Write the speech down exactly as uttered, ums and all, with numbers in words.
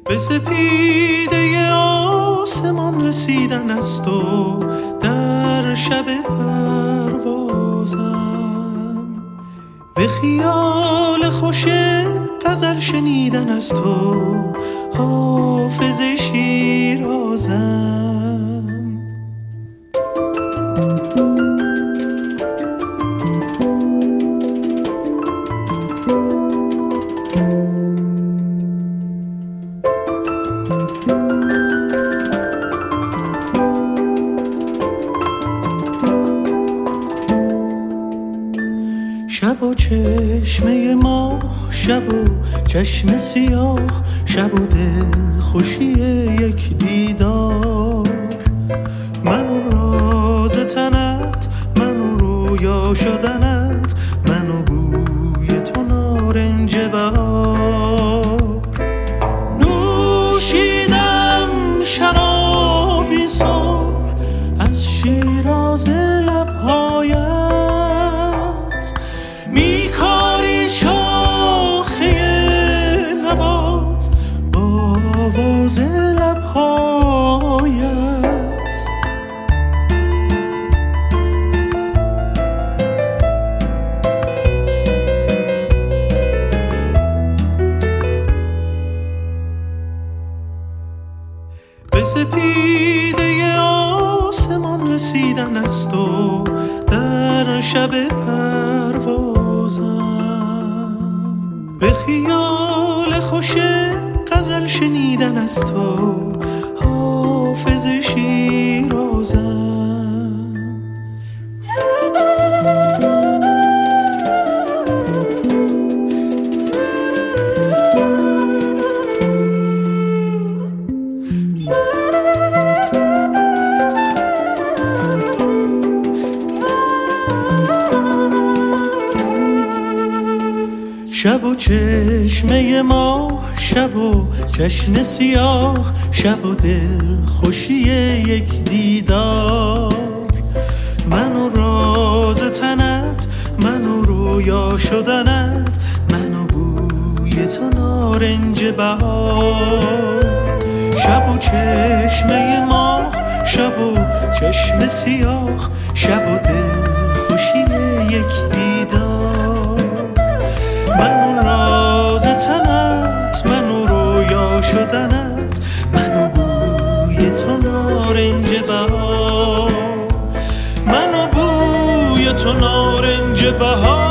به سپیده آسمان رسیدن است و در شب پروازم، به خیال خوش غزل شنیدن است و حافظ شیرازم. شب و چشمه ما، شب و چشم سیاه، شب و دل خوشی یک دیدار، من و راز تنت، من و رویا شدنت، من و بوی تو نارنج بهار. نوشیدم شرابی صبح از شیراز لبهایت، میکاری شاخه نبات با آواز لبهایت. به سپیده آسمان رسیدن است و در شب پروازم، به خیال خوش غزل شنیدن است و حافظ شیرازم. شب و چشمه ما، شب و چشم سیاه، شب و دل خوشی یک دیدار، من و راز تنت، من و رویا شدنت، من و بوی تو نارنج بهار. شب و چشمه ما، شب و چشم سیاه، شب و دل خوشی یک دیدار، من و راز تنت، من و رویا شدنت، من و بوی تو نارنج بهار، من و بوی تو نارنج بهار.